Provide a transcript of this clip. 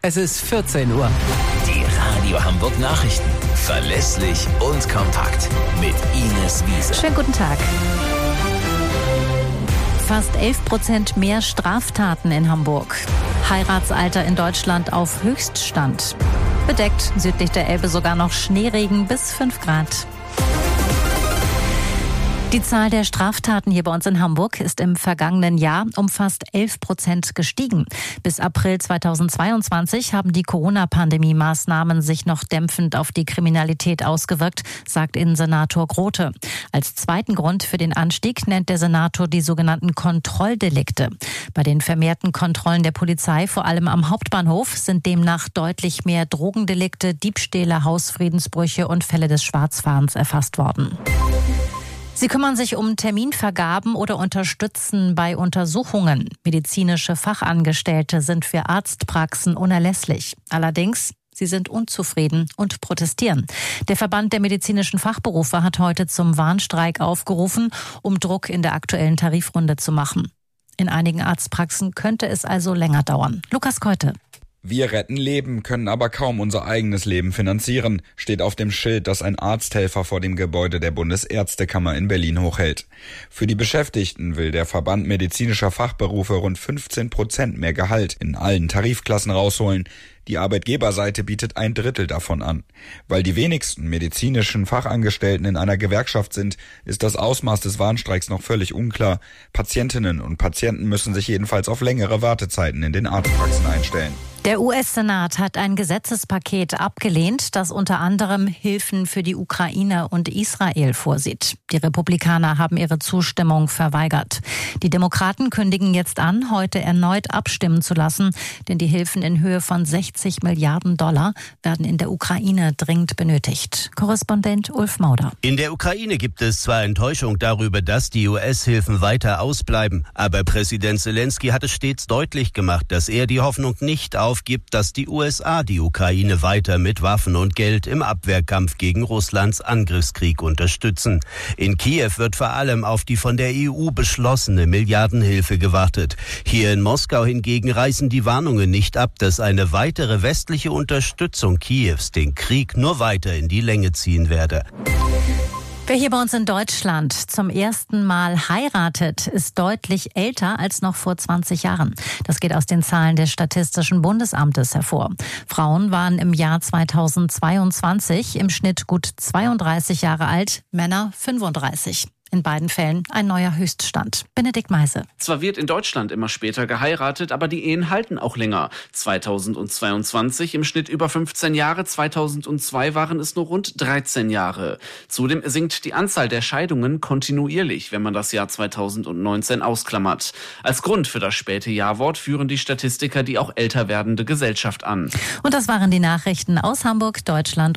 Es ist 14 Uhr. Die Radio Hamburg Nachrichten. Verlässlich und kompakt. Mit Ines Wiese. Schönen guten Tag. Fast 11% mehr Straftaten in Hamburg. Heiratsalter in Deutschland auf Höchststand. Bedeckt, südlich der Elbe sogar noch Schneeregen bis 5 Grad. Die Zahl der Straftaten hier bei uns in Hamburg ist im vergangenen Jahr um fast 11% gestiegen. Bis April 2022 haben die Corona-Pandemie-Maßnahmen sich noch dämpfend auf die Kriminalität ausgewirkt, sagt Innensenator Grote. Als zweiten Grund für den Anstieg nennt der Senator die sogenannten Kontrolldelikte. Bei den vermehrten Kontrollen der Polizei, vor allem am Hauptbahnhof, sind demnach deutlich mehr Drogendelikte, Diebstähle, Hausfriedensbrüche und Fälle des Schwarzfahrens erfasst worden. Sie kümmern sich um Terminvergaben oder unterstützen bei Untersuchungen. Medizinische Fachangestellte sind für Arztpraxen unerlässlich. Allerdings, sie sind unzufrieden und protestieren. Der Verband der medizinischen Fachberufe hat heute zum Warnstreik aufgerufen, um Druck in der aktuellen Tarifrunde zu machen. In einigen Arztpraxen könnte es also länger dauern. Lukas Keute. Wir retten Leben, können aber kaum unser eigenes Leben finanzieren, steht auf dem Schild, das ein Arzthelfer vor dem Gebäude der Bundesärztekammer in Berlin hochhält. Für die Beschäftigten will der Verband medizinischer Fachberufe rund 15% mehr Gehalt in allen Tarifklassen rausholen. Die Arbeitgeberseite bietet 1/3 davon an. Weil die wenigsten medizinischen Fachangestellten in einer Gewerkschaft sind, ist das Ausmaß des Warnstreiks noch völlig unklar. Patientinnen und Patienten müssen sich jedenfalls auf längere Wartezeiten in den Arztpraxen einstellen. Der US-Senat hat ein Gesetzespaket abgelehnt, das unter anderem Hilfen für die Ukraine und Israel vorsieht. Die Republikaner haben ihre Zustimmung verweigert. Die Demokraten kündigen jetzt an, heute erneut abstimmen zu lassen, denn die Hilfen in Höhe von 60 Milliarden Dollar werden in der Ukraine dringend benötigt. Korrespondent Ulf Mauder. In der Ukraine gibt es zwar Enttäuschung darüber, dass die US-Hilfen weiter ausbleiben, aber Präsident Zelensky hat es stets deutlich gemacht, dass er die Hoffnung nicht aufgibt, dass die USA die Ukraine weiter mit Waffen und Geld im Abwehrkampf gegen Russlands Angriffskrieg unterstützen. In Kiew wird vor allem auf die von der EU beschlossene Milliardenhilfe gewartet. Hier in Moskau hingegen reißen die Warnungen nicht ab, dass eine weitere westliche Unterstützung Kiews den Krieg nur weiter in die Länge ziehen werde. Wer hier bei uns in Deutschland zum ersten Mal heiratet, ist deutlich älter als noch vor 20 Jahren. Das geht aus den Zahlen des Statistischen Bundesamtes hervor. Frauen waren im Jahr 2022 im Schnitt gut 32 Jahre alt, Männer 35. In beiden Fällen ein neuer Höchststand. Benedikt Meise. Zwar wird in Deutschland immer später geheiratet, aber die Ehen halten auch länger. 2022 im Schnitt über 15 Jahre, 2002 waren es nur rund 13 Jahre. Zudem sinkt die Anzahl der Scheidungen kontinuierlich, wenn man das Jahr 2019 ausklammert. Als Grund für das späte Ja-Wort führen die Statistiker die auch älter werdende Gesellschaft an. Und das waren die Nachrichten aus Hamburg, Deutschland